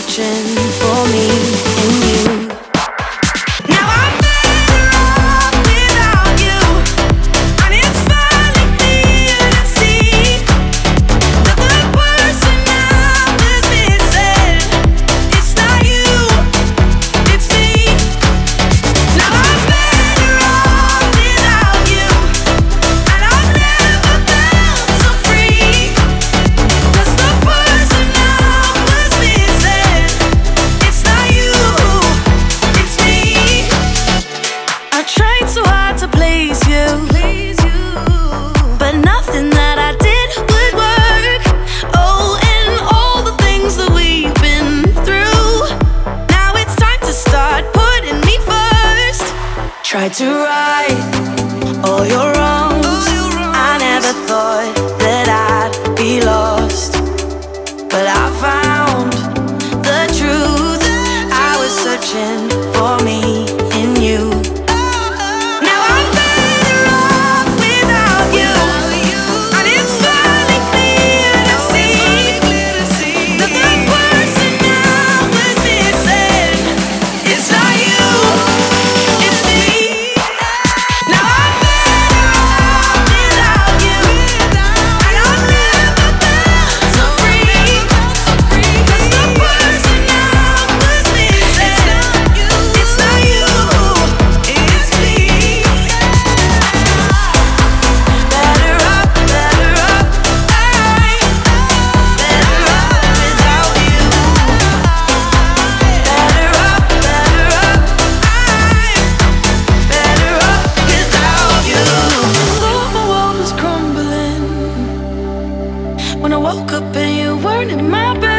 searching for me in you. Now I'm better off without you, and it's finally clear to see that the person I was missing, it's not you, it's me. Now I'm better off without you, and I've never felt so free. 'Cause the person I was missing, it's not you, it's me. I tried so hard to please you, but nothing that I did would work. Oh, and all the things that we've been through, now it's time to start putting me first. Tried to right all your wrongs. I never thought that I'd be lost, but I found the truth. I was searching for me in you. Now I'm better off without you, and it's finally clear to see that the person I was missing, it's not you, it's me. Now I'm better off without you, and I've never felt so free. 'Cause the person I was missing, it's not you, it's me. Better up, I'm better up without you. Better up, I'm better up without you. Thought my world was crumbling when I woke up and you weren't in my bed.